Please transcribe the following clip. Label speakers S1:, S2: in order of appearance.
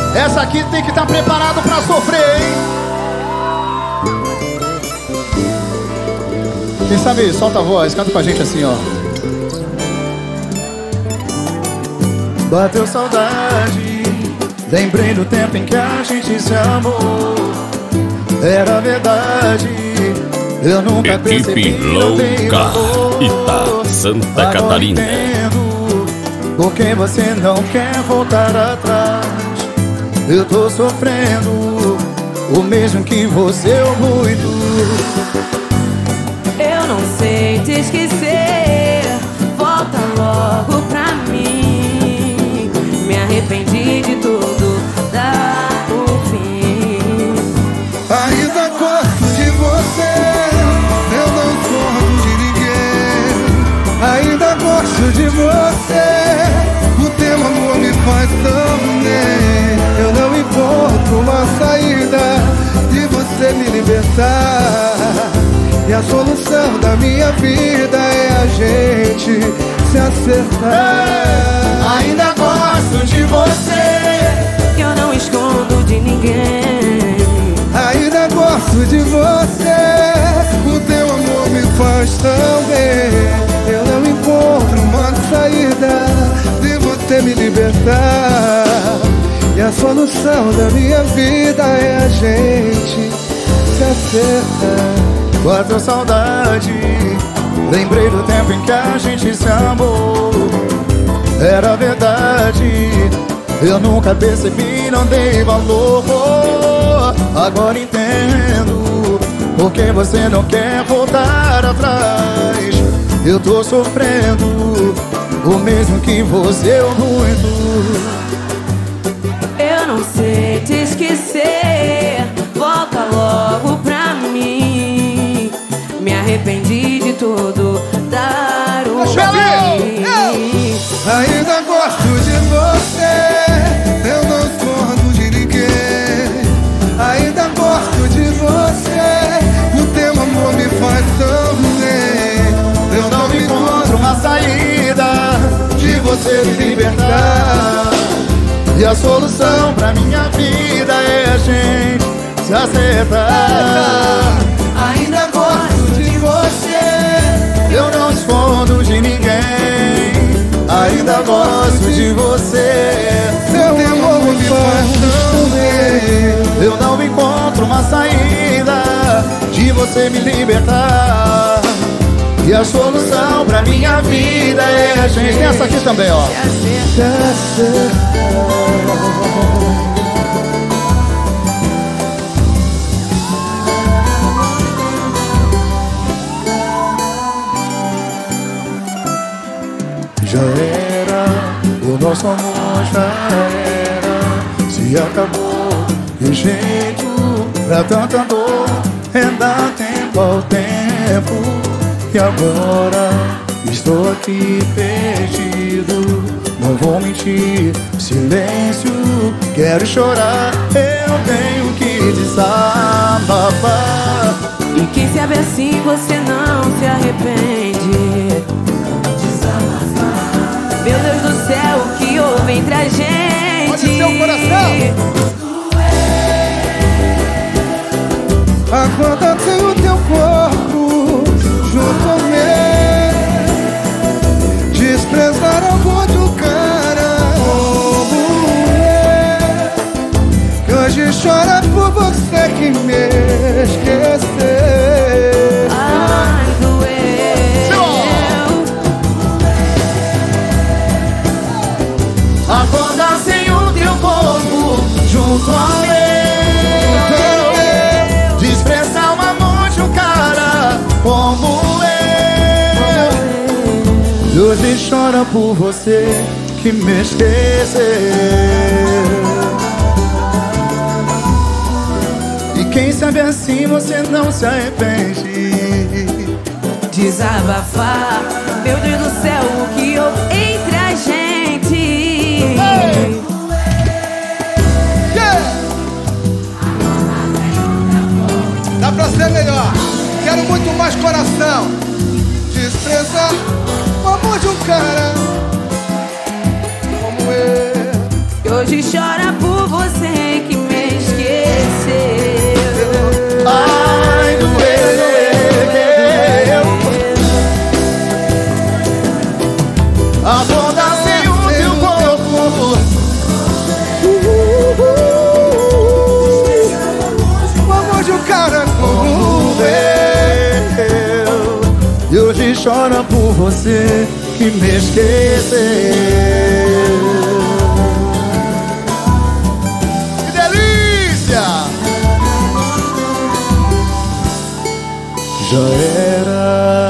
S1: Essa aqui tem que estar preparado pra sofrer, hein? Quem sabe, solta a voz, canta com a gente assim, ó. Bateu saudade, lembrei do tempo em que a gente se amou. Era verdade, eu nunca percebi.
S2: Louca, Ita, Santa
S1: Agora
S2: Catarina.
S1: entendo porque você não quer voltar atrás. Eu tô sofrendo o mesmo que você, muito.
S3: Eu não sei te esquecer, volta logo pra mim. Me arrependi de tudo, dá o fim.
S4: Ainda gosto de você, eu não gosto de ninguém. Ainda gosto de você, o teu amor me faz tão bem. Eu não encontro uma saída de você me libertar. E a solução da minha vida é a gente se acertar.
S1: Ainda gosto de você,
S3: Eu não escondo de ninguém.
S4: Ainda gosto de você, o teu amor me faz tão bem. Eu não encontro uma saída de você me libertar. E a solução da minha vida é a gente se acertar.
S1: bateu saudade, lembrei do tempo em que a gente se amou. Era verdade, eu nunca percebi, não dei valor. Agora entendo porque você não quer voltar atrás. Eu tô sofrendo o mesmo que você, muito.
S3: Eu não sei te esquecer, volta logo pra mim. Me arrependi de tudo, dar o fim.
S4: Ainda gosto de você, eu não escondo de ninguém. Ainda gosto de você, o teu amor me faz tão bem.
S1: Eu não encontro uma saída de você me libertar. E a solução pra minha vida é a gente se acertar.
S4: Ainda gosto de você,
S1: Eu não escondo de ninguém. Ainda gosto de você.
S4: teu amor me faz tão bem.
S1: Eu não encontro uma saída de você me libertar. E a solução pra minha vida é a gente. Tem essa aqui também, ó.
S4: Se acertar.
S1: Já era, o nosso amor já era. Se acabou, e o jeito pra tanta dor é dar tempo ao tempo. E agora estou aqui perdido, não vou mentir, silêncio, quero chorar. Eu tenho que desabafar.
S3: E quem sabe assim você não se arrepende. Meu Deus do céu, o que houve entre a gente?
S1: Pode ser o coração.
S4: Agora tenho teu corpo junto ao meu. Desprezar amor de um cara como eu, que hoje chora por você que me esqueceu.
S3: Ai, doeu.
S1: Acordar sem o teu corpo junto ao meu. Desprezar o amor de um cara como eu. E hoje chora por você que me esqueceu. E quem sabe assim você não se arrepende.
S3: Desabafar, meu Deus do céu, o que houve entre a gente?
S4: Dá pra ser melhor. Quero muito mais coração. Desprezar o amor de um cara como eu.
S3: Que hoje chora por você
S1: acordasse o teu corpo.
S4: O amor de um cara como
S1: eu. E hoje chora por você que me esqueceu. Que delícia! Já era